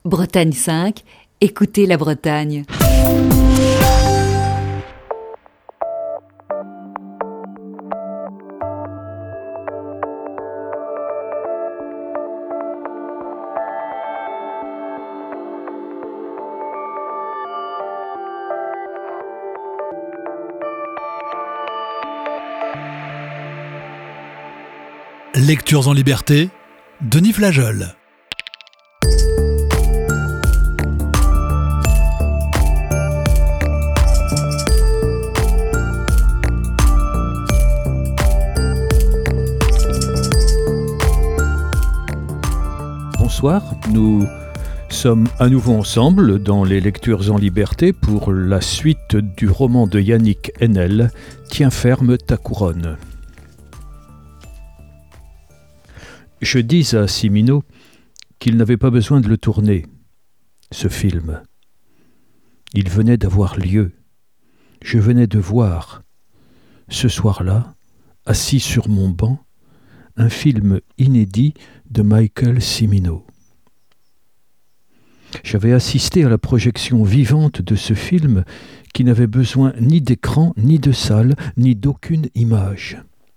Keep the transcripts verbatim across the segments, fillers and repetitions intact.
Bretagne cinq, écoutez la Bretagne. Lectures en liberté, Denis Flageol. Bonsoir, nous sommes à nouveau ensemble dans les Lectures en liberté pour la suite du roman de Yannick Haenel, Tiens ferme ta couronne. Je dis à Cimino qu'il n'avait pas besoin de le tourner, ce film. Il venait d'avoir lieu. Je venais de voir, ce soir-là, assis sur mon banc, un film inédit de Michael Cimino. J'avais assisté à la projection vivante de ce film qui n'avait besoin ni d'écran, ni de salle, ni d'aucune image.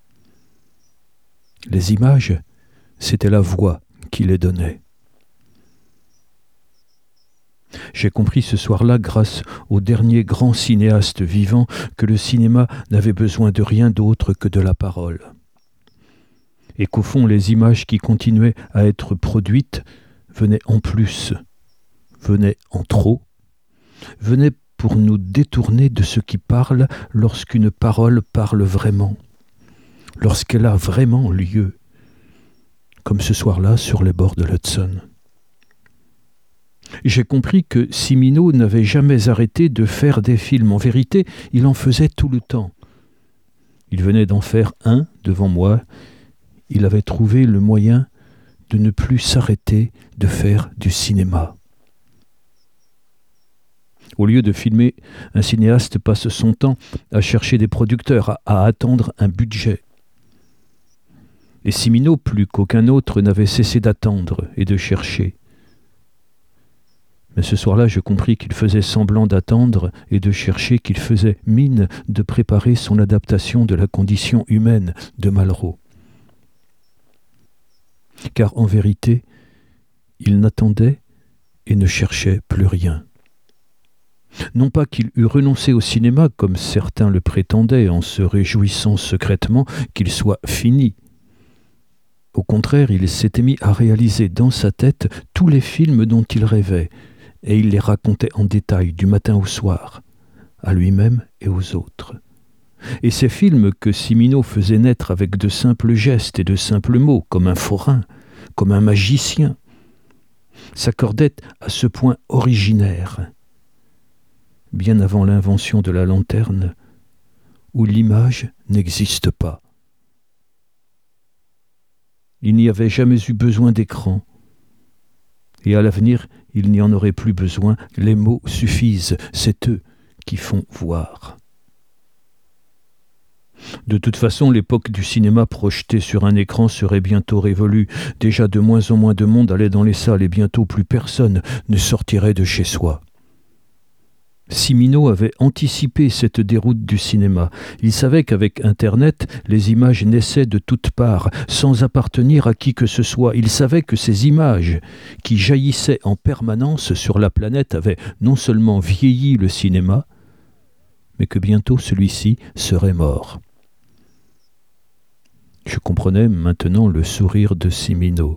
Les images, c'était la voix qui les donnait. J'ai compris ce soir-là, grâce au dernier grand cinéaste vivant, que le cinéma n'avait besoin de rien d'autre que de la parole. Et qu'au fond, les images qui continuaient à être produites venaient en plus, venaient en trop, venaient pour nous détourner de ce qui parle lorsqu'une parole parle vraiment, lorsqu'elle a vraiment lieu. Comme ce soir-là sur les bords de l'Hudson. J'ai compris que Cimino n'avait jamais arrêté de faire des films. En vérité, il en faisait tout le temps. Il venait d'en faire un devant moi. Il avait trouvé le moyen de ne plus s'arrêter de faire du cinéma. Au lieu de filmer, un cinéaste passe son temps à chercher des producteurs, à, à attendre un budget. Et Cimino, plus qu'aucun autre, n'avait cessé d'attendre et de chercher. Mais ce soir-là, je compris qu'il faisait semblant d'attendre et de chercher, qu'il faisait mine de préparer son adaptation de la condition humaine de Malraux. Car en vérité, il n'attendait et ne cherchait plus rien. Non pas qu'il eût renoncé au cinéma, comme certains le prétendaient, en se réjouissant secrètement qu'il soit fini. Au contraire, il s'était mis à réaliser dans sa tête tous les films dont il rêvait, et il les racontait en détail du matin au soir, à lui-même et aux autres. Et ces films que Cimino faisait naître avec de simples gestes et de simples mots, comme un forain, comme un magicien, s'accordaient à ce point originaire, bien avant l'invention de la lanterne, où l'image n'existe pas. Il n'y avait jamais eu besoin d'écran. Et à l'avenir, il n'y en aurait plus besoin. Les mots suffisent, c'est eux qui font voir. De toute façon, l'époque du cinéma projeté sur un écran serait bientôt révolue. Déjà de moins en moins de monde allait dans les salles et bientôt plus personne ne sortirait de chez soi. Cimino avait anticipé cette déroute du cinéma. Il savait qu'avec Internet, les images naissaient de toutes parts, sans appartenir à qui que ce soit. Il savait que ces images, qui jaillissaient en permanence sur la planète, avaient non seulement vieilli le cinéma, mais que bientôt celui-ci serait mort. Je comprenais maintenant le sourire de Cimino.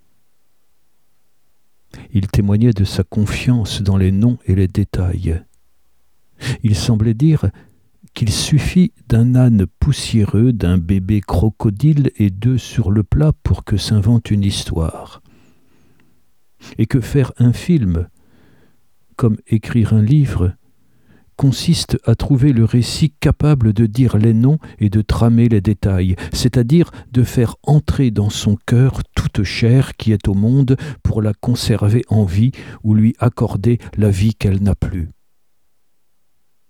Il témoignait de sa confiance dans les noms et les détails. Il semblait dire qu'il suffit d'un âne poussiéreux, d'un bébé crocodile et d'œufs sur le plat pour que s'invente une histoire. Et que faire un film, comme écrire un livre, consiste à trouver le récit capable de dire les noms et de tramer les détails, c'est-à-dire de faire entrer dans son cœur toute chair qui est au monde pour la conserver en vie ou lui accorder la vie qu'elle n'a plus.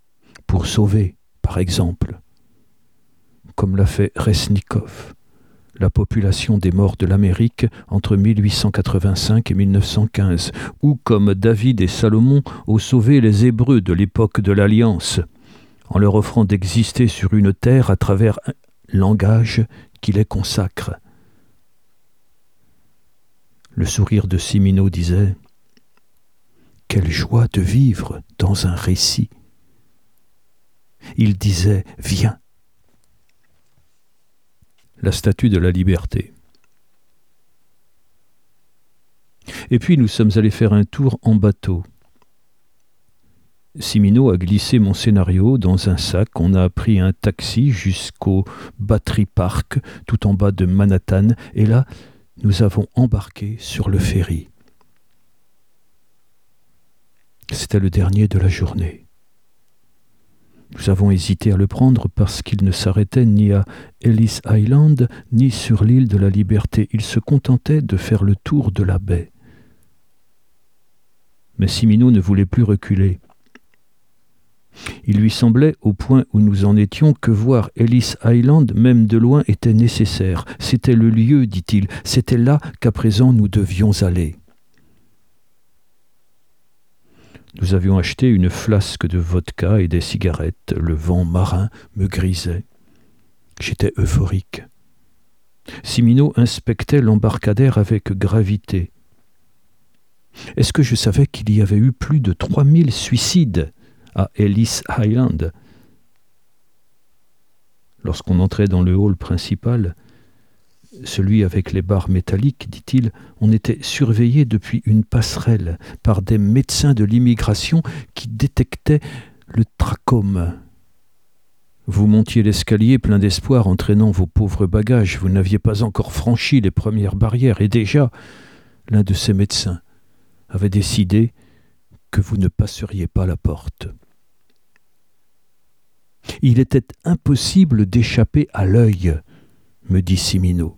Pour sauver, par exemple, comme l'a fait Resnikov, la population des morts de l'Amérique entre mille huit cent quatre-vingt-cinq et mille neuf cent quinze, ou comme David et Salomon ont sauvé les Hébreux de l'époque de l'Alliance, en leur offrant d'exister sur une terre à travers un langage qui les consacre. Le sourire de Cimino disait « Quelle joie de vivre dans un récit !» Il disait « Viens !» La statue de la liberté. Et puis nous sommes allés faire un tour en bateau. Cimino a glissé mon scénario dans un sac. On a pris un taxi jusqu'au Battery Park, tout en bas de Manhattan, et là, nous avons embarqué sur le ferry. C'était le dernier de la journée. Nous avons hésité à le prendre parce qu'il ne s'arrêtait ni à Ellis Island, ni sur l'île de la Liberté. Il se contentait de faire le tour de la baie. Mais Cimino ne voulait plus reculer. Il lui semblait, au point où nous en étions, que voir Ellis Island, même de loin, était nécessaire. C'était le lieu, dit-il, c'était là qu'à présent nous devions aller. Nous avions acheté une flasque de vodka et des cigarettes. Le vent marin me grisait. J'étais euphorique. Cimino inspectait l'embarcadère avec gravité. Est-ce que je savais qu'il y avait eu plus de trois mille suicides à Ellis Island? Lorsqu'on entrait dans le hall principal, celui avec les barres métalliques, dit-il, on était surveillé depuis une passerelle par des médecins de l'immigration qui détectaient le trachome. Vous montiez l'escalier plein d'espoir, entraînant vos pauvres bagages. Vous n'aviez pas encore franchi les premières barrières, et déjà, l'un de ces médecins avait décidé que vous ne passeriez pas la porte. Il était impossible d'échapper à l'œil, me dit Cimino.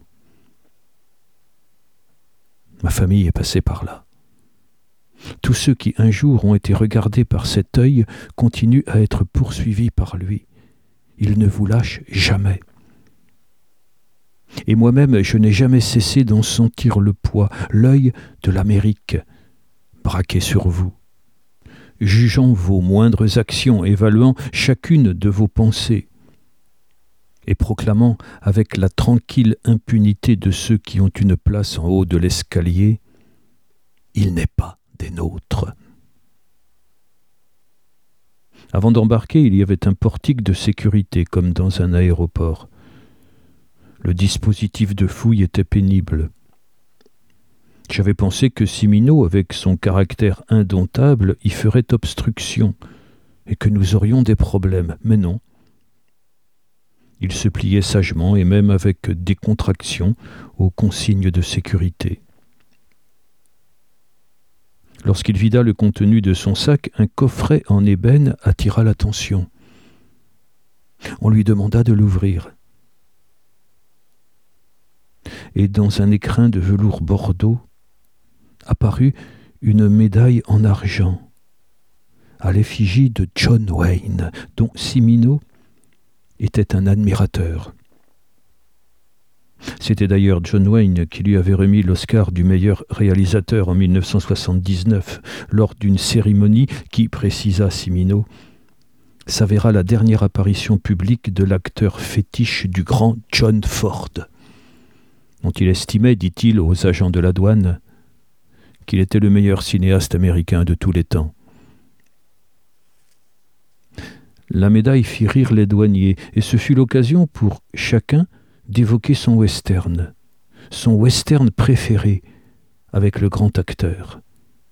Ma famille est passée par là. Tous ceux qui un jour ont été regardés par cet œil continuent à être poursuivis par lui. Il ne vous lâche jamais. Et moi-même, je n'ai jamais cessé d'en sentir le poids, l'œil de l'Amérique, braqué sur vous, jugeant vos moindres actions, évaluant chacune de vos pensées, et proclamant avec la tranquille impunité de ceux qui ont une place en haut de l'escalier, « Il n'est pas des nôtres ». Avant d'embarquer, il y avait un portique de sécurité, comme dans un aéroport. Le dispositif de fouille était pénible. J'avais pensé que Cimino, avec son caractère indomptable, y ferait obstruction, et que nous aurions des problèmes, mais non. Il se pliait sagement et même avec décontraction aux consignes de sécurité. Lorsqu'il vida le contenu de son sac, un coffret en ébène attira l'attention. On lui demanda de l'ouvrir. Et dans un écrin de velours bordeaux apparut une médaille en argent à l'effigie de John Wayne, dont Cimino était un admirateur. C'était d'ailleurs John Wayne qui lui avait remis l'Oscar du meilleur réalisateur en mille neuf cent soixante-dix-neuf, lors d'une cérémonie qui, précisa Cimino, s'avéra la dernière apparition publique de l'acteur fétiche du grand John Ford, dont il estimait, dit-il aux agents de la douane, qu'il était le meilleur cinéaste américain de tous les temps. La médaille fit rire les douaniers, et ce fut l'occasion pour chacun d'évoquer son western, son western préféré avec le grand acteur.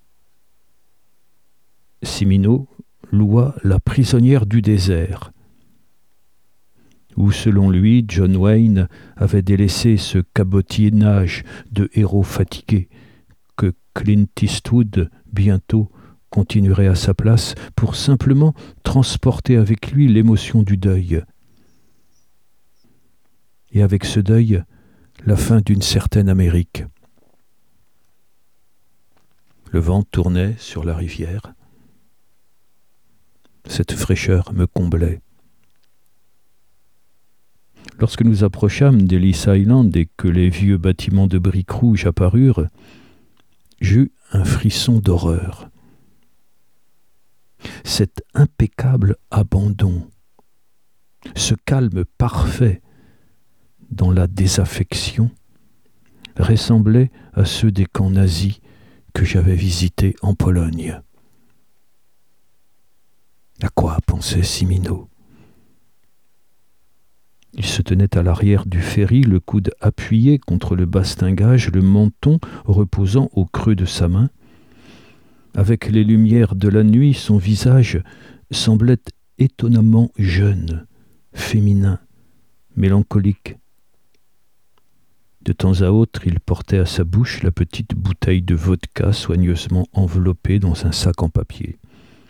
Cimino loua La prisonnière du désert, où, selon lui, John Wayne avait délaissé ce cabotinage de héros fatigués que Clint Eastwood, bientôt, continuerait à sa place pour simplement transporter avec lui l'émotion du deuil. Et avec ce deuil, la fin d'une certaine Amérique. Le vent tournait sur la rivière. Cette fraîcheur me comblait. Lorsque nous approchâmes d'Ellis Island et que les vieux bâtiments de briques rouges apparurent, j'eus un frisson d'horreur. Cet impeccable abandon, ce calme parfait dans la désaffection, ressemblait à ceux des camps nazis que j'avais visités en Pologne. À quoi pensait Cimino ? Il se tenait à l'arrière du ferry, le coude appuyé contre le bastingage, le menton reposant au creux de sa main. Avec les lumières de la nuit, son visage semblait étonnamment jeune, féminin, mélancolique. De temps à autre, il portait à sa bouche la petite bouteille de vodka soigneusement enveloppée dans un sac en papier.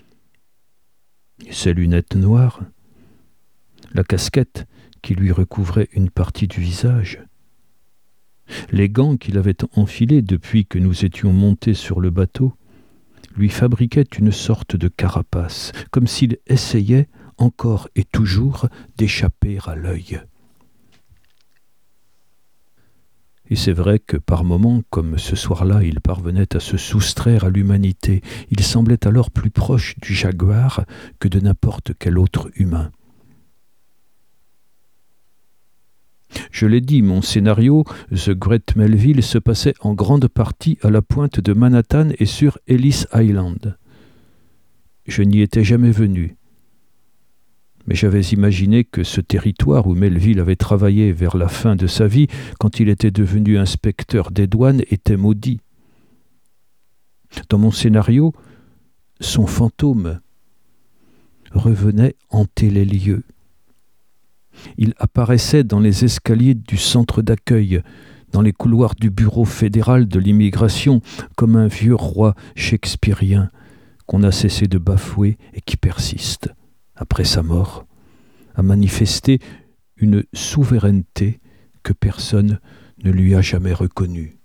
Ses lunettes noires, la casquette qui lui recouvrait une partie du visage, les gants qu'il avait enfilés depuis que nous étions montés sur le bateau, lui fabriquaient une sorte de carapace, comme s'il essayait, encore et toujours, d'échapper à l'œil. Et c'est vrai que par moments, comme ce soir-là, il parvenait à se soustraire à l'humanité. Il semblait alors plus proche du jaguar que de n'importe quel autre humain. Je l'ai dit, mon scénario, The Great Melville, se passait en grande partie à la pointe de Manhattan et sur Ellis Island. Je n'y étais jamais venu. Mais j'avais imaginé que ce territoire où Melville avait travaillé vers la fin de sa vie, quand il était devenu inspecteur des douanes, était maudit. Dans mon scénario, son fantôme revenait hanter les lieux. Il apparaissait dans les escaliers du centre d'accueil, dans les couloirs du bureau fédéral de l'immigration, comme un vieux roi shakespearien qu'on a cessé de bafouer et qui persiste, après sa mort, à manifester une souveraineté que personne ne lui a jamais reconnue.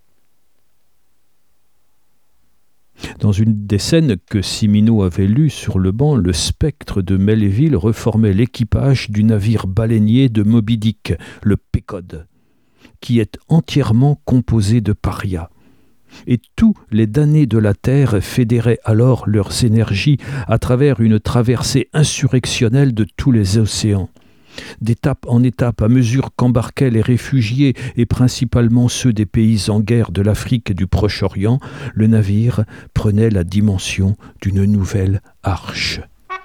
Dans une des scènes que Cimino avait lues sur le banc, le spectre de Melville reformait l'équipage du navire baleinier de Moby Dick, le Pécode, qui est entièrement composé de parias. Et tous les damnés de la terre fédéraient alors leurs énergies à travers une traversée insurrectionnelle de tous les océans. D'étape en étape, à mesure qu'embarquaient les réfugiés et principalement ceux des pays en guerre de l'Afrique et du Proche-Orient, le navire prenait la dimension d'une nouvelle arche.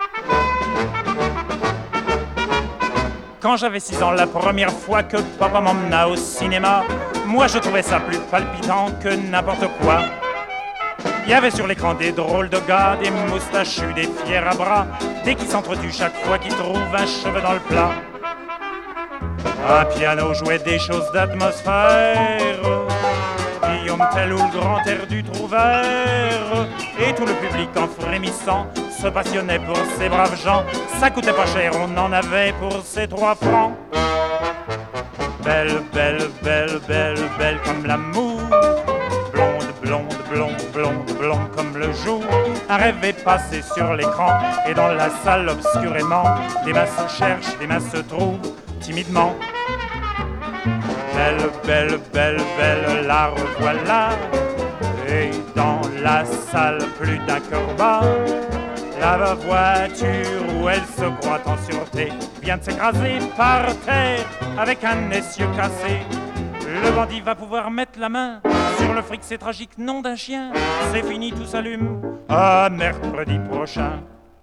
Quand j'avais six ans, la première fois que papa m'emmena au cinéma, moi je trouvais ça plus palpitant que n'importe quoi. Il y avait sur l'écran des drôles de gars, des moustachus, des fiers à bras, des qui s'entretuent chaque fois qu'ils trouvent un cheveu dans le plat. Un piano jouait des choses d'atmosphère, Guillaume Tell ou le grand air du Trouvert, et tout le public en frémissant se passionnait pour ces braves gens. Ça coûtait pas cher, on en avait pour ces trois francs. Belle, belle, belle, belle, belle comme l'amour, blonde, blonde, blonde, blonde, blonde comme le jour. Un rêve est passé sur l'écran, et dans la salle obscurément, des mains se cherchent, des mains se trouvent timidement. Belle, belle, belle, belle, la revoilà, et dans la salle plus d'un cœur bat. La voiture où elle se croit en sûreté vient de s'écraser par terre avec un essieu cassé. Le bandit va pouvoir mettre la main sur le fric, c'est tragique, nom d'un chien. C'est fini, tout s'allume à mercredi prochain.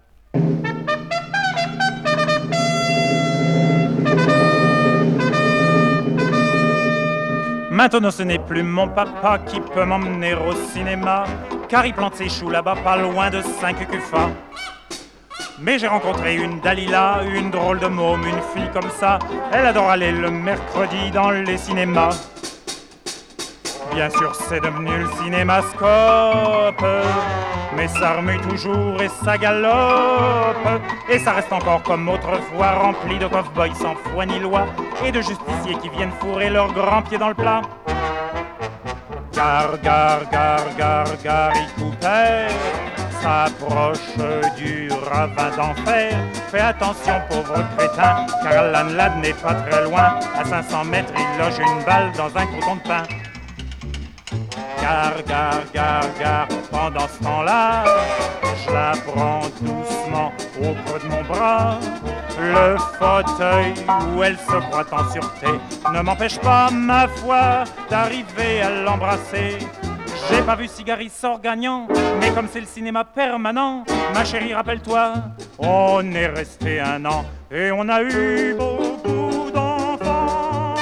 Maintenant ce n'est plus mon papa qui peut m'emmener au cinéma, car il plante ses choux là-bas pas loin de Saint-Cucufa. Mais j'ai rencontré une Dalila, une drôle de môme, une fille comme ça. Elle adore aller le mercredi dans les cinémas. Bien sûr c'est devenu le cinémascope, mais ça remue toujours et ça galope. Et ça reste encore comme autrefois, rempli de cow-boys sans foi ni loi, et de justiciers qui viennent fourrer leurs grands pieds dans le plat. Gare, gare, gare, gare, Gary Cooper, s'approche du ravin d'enfer. Fais attention pauvre crétin, car l'Anlad n'est pas très loin. À cinq cents mètres il loge une balle dans un croûton de pain. Gare, gare, gare, gare, pendant ce temps-là, je la prends doucement au creux de mon bras. Le fauteuil où elle se croit en sûreté ne m'empêche pas, ma foi, d'arriver à l'embrasser. J'ai pas vu Cigari sort gagnant, mais comme c'est le cinéma permanent, ma chérie, rappelle-toi, on est resté un an et on a eu beaucoup d'enfants.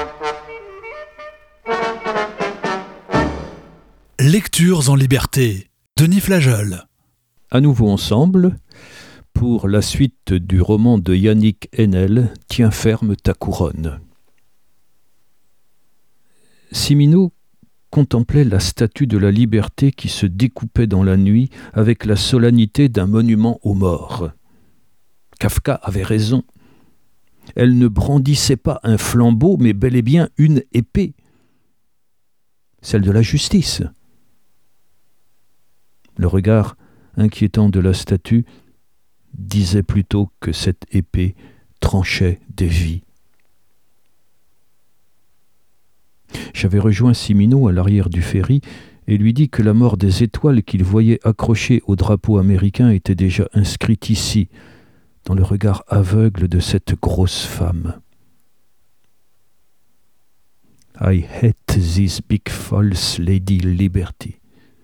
Lectures en liberté. Denis Flageol. À nouveau ensemble, pour la suite du roman de Yannick Haenel, Tiens ferme ta couronne. Cimino contemplait la statue de la liberté qui se découpait dans la nuit avec la solennité d'un monument aux morts. Kafka avait raison. Elle ne brandissait pas un flambeau, mais bel et bien une épée, celle de la justice. Le regard inquiétant de la statue disait plutôt que cette épée tranchait des vies. J'avais rejoint Cimino à l'arrière du ferry et lui dit que la mort des étoiles qu'il voyait accrochées au drapeau américain était déjà inscrite ici, dans le regard aveugle de cette grosse femme. I hate this big false lady liberty.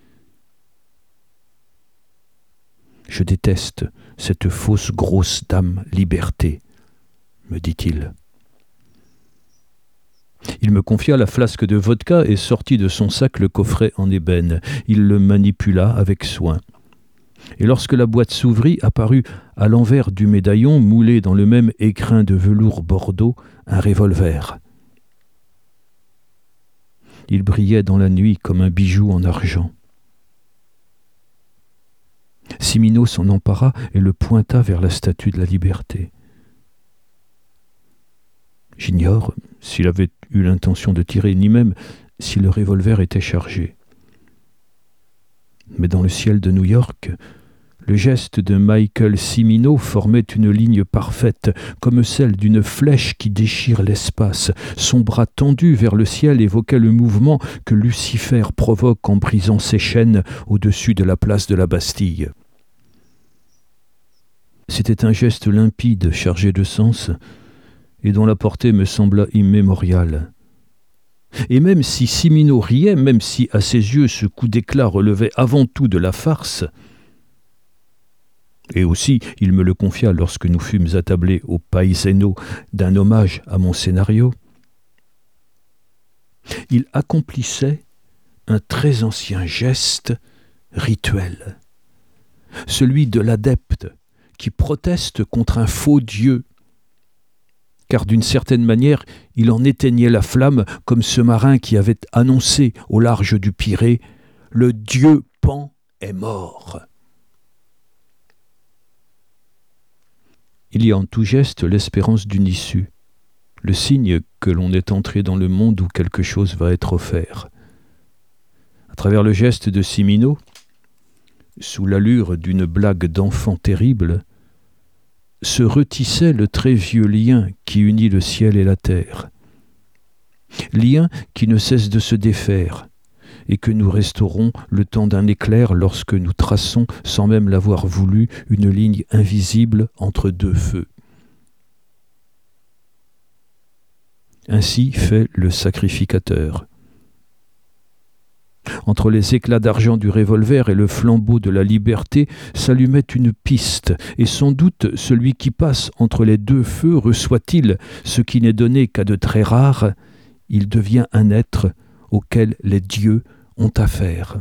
Je déteste cette fausse grosse dame liberté, me dit-il. Il me confia la flasque de vodka et sortit de son sac le coffret en ébène. Il le manipula avec soin. Et lorsque la boîte s'ouvrit, apparut à l'envers du médaillon, moulé dans le même écrin de velours bordeaux, un revolver. Il brillait dans la nuit comme un bijou en argent. Cimino s'en empara et le pointa vers la statue de la liberté. J'ignore s'il avait eu l'intention de tirer, ni même si le revolver était chargé. Mais dans le ciel de New York, le geste de Michael Cimino formait une ligne parfaite, comme celle d'une flèche qui déchire l'espace. Son bras tendu vers le ciel évoquait le mouvement que Lucifer provoque en brisant ses chaînes au-dessus de la place de la Bastille. C'était un geste limpide, chargé de sens, et dont la portée me sembla immémoriale. Et même si Cimino riait, même si à ses yeux ce coup d'éclat relevait avant tout de la farce, et aussi il me le confia lorsque nous fûmes attablés au païseno d'un hommage à mon scénario, il accomplissait un très ancien geste rituel, celui de l'adepte qui proteste contre un faux Dieu, car d'une certaine manière, il en éteignait la flamme comme ce marin qui avait annoncé au large du Pirée « Le Dieu Pan est mort ». Il y a en tout geste l'espérance d'une issue, le signe que l'on est entré dans le monde où quelque chose va être offert. À travers le geste de Cimino, sous l'allure d'une blague d'enfant terrible, se retissait le très vieux lien qui unit le ciel et la terre. Lien qui ne cesse de se défaire et que nous restaurons le temps d'un éclair lorsque nous traçons, sans même l'avoir voulu, une ligne invisible entre deux feux. Ainsi fait le sacrificateur. Entre les éclats d'argent du revolver et le flambeau de la liberté s'allumait une piste, et sans doute celui qui passe entre les deux feux reçoit-il ce qui n'est donné qu'à de très rares, il devient un être auquel les dieux ont affaire.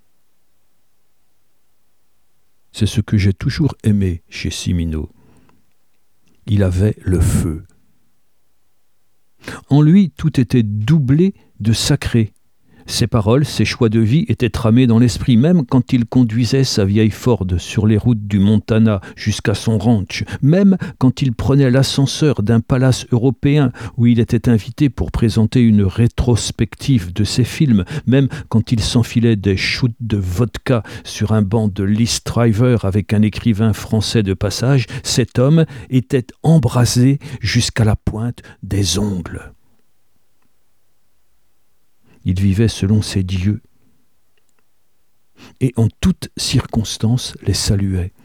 C'est ce que j'ai toujours aimé chez Cimino. Il avait le feu. En lui, tout était doublé de sacré, Ses paroles, ses choix de vie étaient tramés dans l'esprit, même quand il conduisait sa vieille Ford sur les routes du Montana jusqu'à son ranch, même quand il prenait l'ascenseur d'un palace européen où il était invité pour présenter une rétrospective de ses films, même quand il s'enfilait des shoots de vodka sur un banc de Lee Striver avec un écrivain français de passage, cet homme était embrasé jusqu'à la pointe des ongles. Il vivait selon ses dieux et en toutes circonstances les saluait.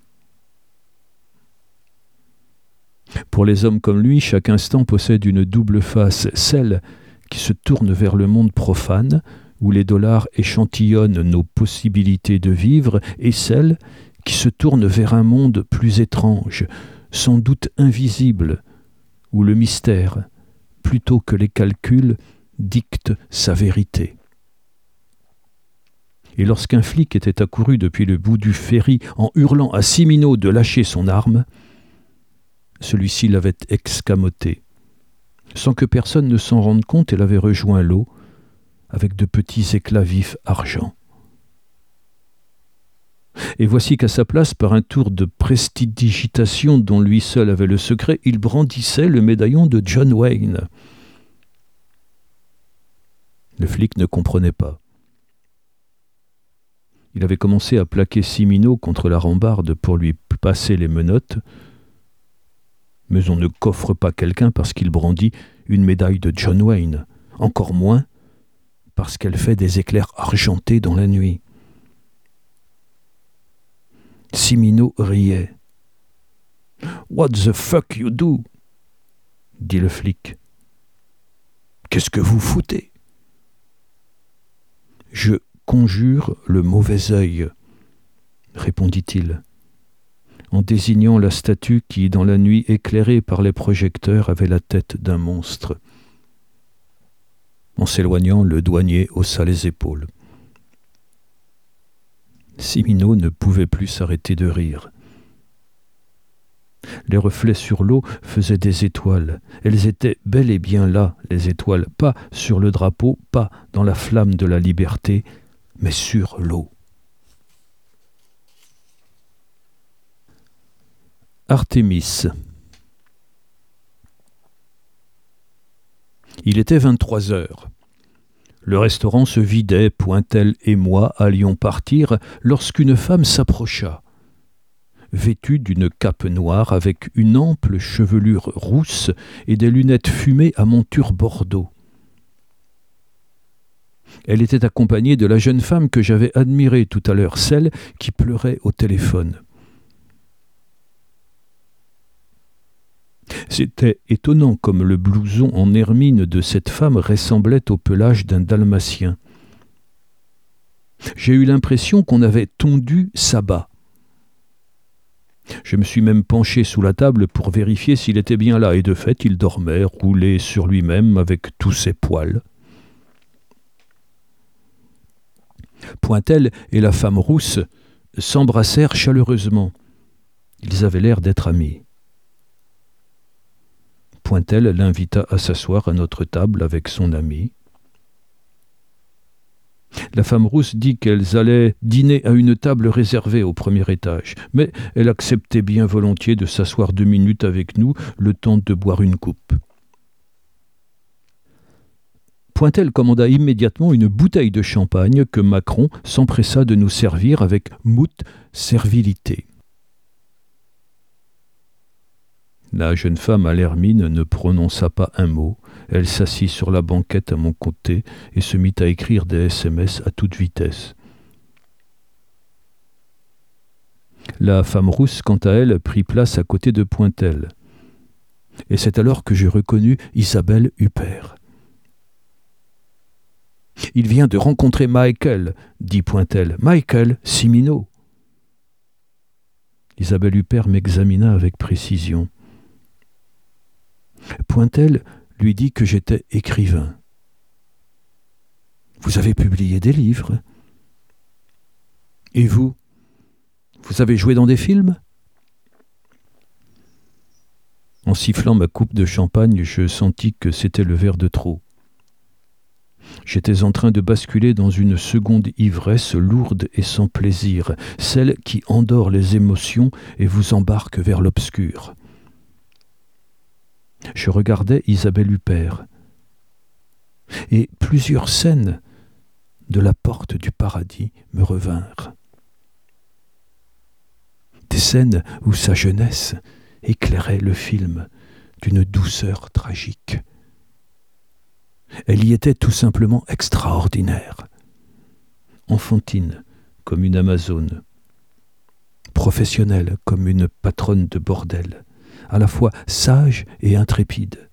Pour les hommes comme lui, chaque instant possède une double face, celle qui se tourne vers le monde profane, où les dollars échantillonnent nos possibilités de vivre, et celle qui se tourne vers un monde plus étrange, sans doute invisible, où le mystère, plutôt que les calculs, dicte sa vérité. Et lorsqu'un flic était accouru depuis le bout du ferry en hurlant à Cimino de lâcher son arme, celui-ci l'avait escamoté. Sans que personne ne s'en rende compte, elle avait rejoint l'eau avec de petits éclats vifs argent. Et voici qu'à sa place, par un tour de prestidigitation dont lui seul avait le secret, il brandissait le médaillon de John Wayne. Le flic ne comprenait pas. Il avait commencé à plaquer Cimino contre la rambarde pour lui passer les menottes, mais on ne coffre pas quelqu'un parce qu'il brandit une médaille de John Wayne, encore moins parce qu'elle fait des éclairs argentés dans la nuit. Cimino riait. « What the fuck you do ?» dit le flic. « Qu'est-ce que vous foutez ?» « Je conjure le mauvais œil, » répondit-il, en désignant la statue qui, dans la nuit éclairée par les projecteurs, avait la tête d'un monstre. En s'éloignant, le douanier haussa les épaules. Cimino ne pouvait plus s'arrêter de rire. Les reflets sur l'eau faisaient des étoiles. Elles étaient bel et bien là, les étoiles, pas sur le drapeau, pas dans la flamme de la liberté, mais sur l'eau. Artémis. Il était vingt-trois heures. Le restaurant se vidait, Pointel et moi allions partir lorsqu'une femme s'approcha. Vêtue d'une cape noire avec une ample chevelure rousse et des lunettes fumées à monture bordeaux. Elle était accompagnée de la jeune femme que j'avais admirée tout à l'heure, celle qui pleurait au téléphone. C'était étonnant comme le blouson en hermine de cette femme ressemblait au pelage d'un dalmatien. J'ai eu l'impression qu'on avait tondu Saba. Je me suis même penché sous la table pour vérifier s'il était bien là, et de fait, il dormait, roulé sur lui-même avec tous ses poils. Pointel et la femme rousse s'embrassèrent chaleureusement. Ils avaient l'air d'être amis. Pointel l'invita à s'asseoir à notre table avec son ami. La femme rousse dit qu'elles allaient dîner à une table réservée au premier étage, mais elle acceptait bien volontiers de s'asseoir deux minutes avec nous, le temps de boire une coupe. Pointel commanda immédiatement une bouteille de champagne que Macron s'empressa de nous servir avec moult servilité. La jeune femme à l'hermine ne prononça pas un mot. Elle s'assit sur la banquette à mon côté et se mit à écrire des S M S à toute vitesse. La femme rousse, quant à elle, prit place à côté de Pointel. Et c'est alors que j'ai reconnu Isabelle Huppert. « Il vient de rencontrer Michael, » dit Pointel. « Michael Cimino. » Isabelle Huppert m'examina avec précision. Pointel lui dit que j'étais écrivain. « Vous avez publié des livres ? Et vous ? Vous avez joué dans des films ?» En sifflant ma coupe de champagne, je sentis que c'était le verre de trop. J'étais en train de basculer dans une seconde ivresse lourde et sans plaisir, celle qui endort les émotions et vous embarque vers l'obscur. Je regardais Isabelle Huppert, et plusieurs scènes de La Porte du Paradis me revinrent. Des scènes où sa jeunesse éclairait le film d'une douceur tragique. Elle y était tout simplement extraordinaire, enfantine comme une amazone, professionnelle comme une patronne de bordel, à la fois sage et intrépide.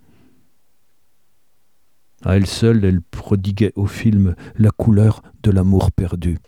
À elle seule, elle prodiguait au film la couleur de l'amour perdu.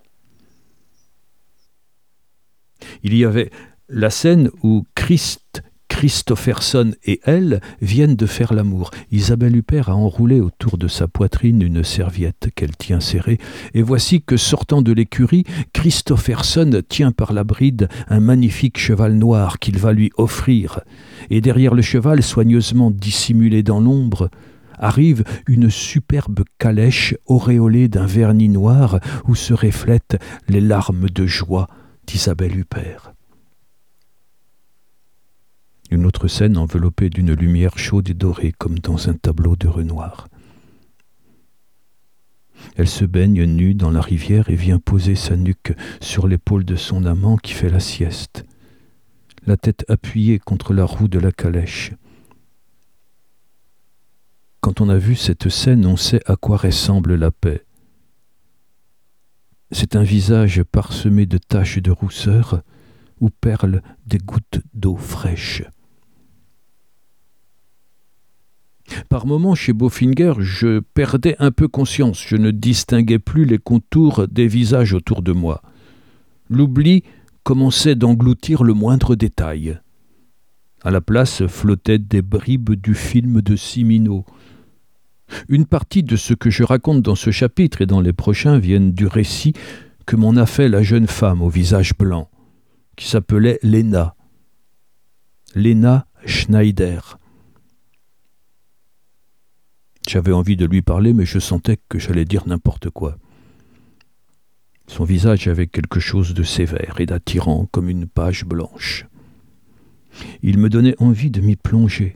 Il y avait la scène où Christ, Christopherson et elle viennent de faire l'amour. Isabelle Huppert a enroulé autour de sa poitrine une serviette qu'elle tient serrée, et voici que, sortant de l'écurie, Christopherson tient par la bride un magnifique cheval noir qu'il va lui offrir, et derrière le cheval, soigneusement dissimulé dans l'ombre, arrive une superbe calèche auréolée d'un vernis noir où se reflètent les larmes de joie d'Isabelle Huppert. Une autre scène enveloppée d'une lumière chaude et dorée comme dans un tableau de Renoir. Elle se baigne nue dans la rivière et vient poser sa nuque sur l'épaule de son amant qui fait la sieste, la tête appuyée contre la roue de la calèche. Quand on a vu cette scène, on sait à quoi ressemble la paix. C'est un visage parsemé de taches de rousseur où perlent des gouttes d'eau fraîche. Par moments, chez Boffinger, je perdais un peu conscience. Je ne distinguais plus les contours des visages autour de moi. L'oubli commençait d'engloutir le moindre détail. À la place flottaient des bribes du film de Cimino. Une partie de ce que je raconte dans ce chapitre et dans les prochains viennent du récit que m'en a fait la jeune femme au visage blanc, qui s'appelait Léna. Léna Schneider. J'avais envie de lui parler, mais je sentais que j'allais dire n'importe quoi. Son visage avait quelque chose de sévère et d'attirant, comme une page blanche. Il me donnait envie de m'y plonger.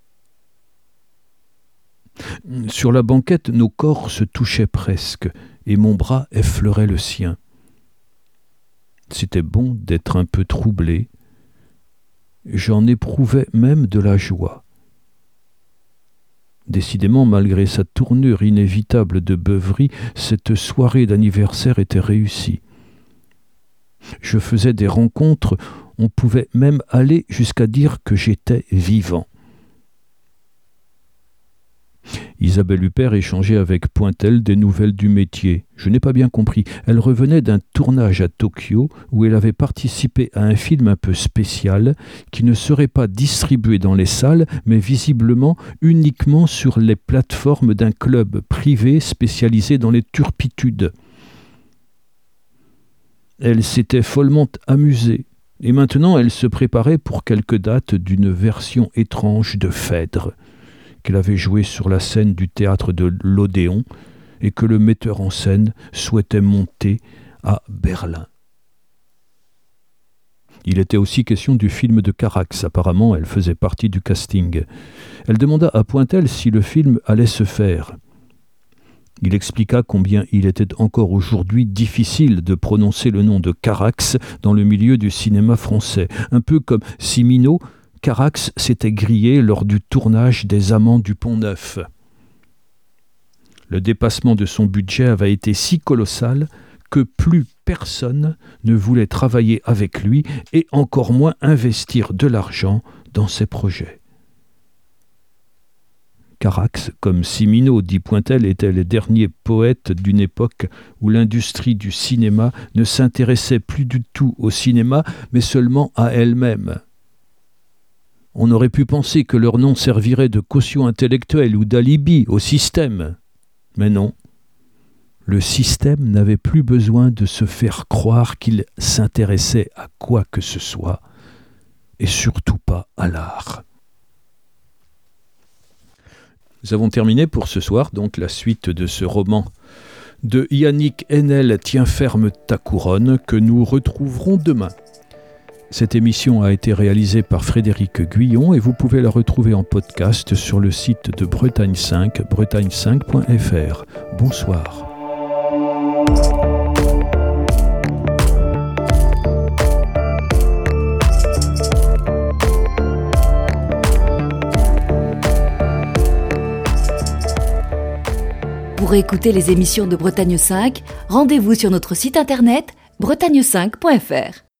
Sur la banquette, nos corps se touchaient presque, et mon bras effleurait le sien. C'était bon d'être un peu troublé. J'en éprouvais même de la joie. Décidément, malgré sa tournure inévitable de beuverie, cette soirée d'anniversaire était réussie. Je faisais des rencontres, on pouvait même aller jusqu'à dire que j'étais vivant. Isabelle Huppert échangeait avec Pointel des nouvelles du métier. Je n'ai pas bien compris. Elle revenait d'un tournage à Tokyo où elle avait participé à un film un peu spécial qui ne serait pas distribué dans les salles, mais visiblement uniquement sur les plateformes d'un club privé spécialisé dans les turpitudes. Elle s'était follement amusée et maintenant elle se préparait pour quelques dates d'une version étrange de Phèdre qu'elle avait joué sur la scène du théâtre de l'Odéon et que le metteur en scène souhaitait monter à Berlin. Il était aussi question du film de Carax. Apparemment, elle faisait partie du casting. Elle demanda à Pointel si le film allait se faire. Il expliqua combien il était encore aujourd'hui difficile de prononcer le nom de Carax dans le milieu du cinéma français, un peu comme Cimino. Carax s'était grillé lors du tournage des Amants du Pont-Neuf. Le dépassement de son budget avait été si colossal que plus personne ne voulait travailler avec lui et encore moins investir de l'argent dans ses projets. Carax, comme Cimino, dit Pointel, étaient les derniers poètes d'une époque où l'industrie du cinéma ne s'intéressait plus du tout au cinéma, mais seulement à elle-même. On aurait pu penser que leur nom servirait de caution intellectuelle ou d'alibi au système. Mais non. Le système n'avait plus besoin de se faire croire qu'il s'intéressait à quoi que ce soit, et surtout pas à l'art. Nous avons terminé pour ce soir, donc la suite de ce roman de Yannick Haenel, Tiens ferme ta couronne, que nous retrouverons demain. Cette émission a été réalisée par Frédéric Guyon et vous pouvez la retrouver en podcast sur le site de Bretagne cinq, bretagne cinq point f r. Bonsoir. Pour écouter les émissions de Bretagne cinq, rendez-vous sur notre site internet bretagne cinq point f r.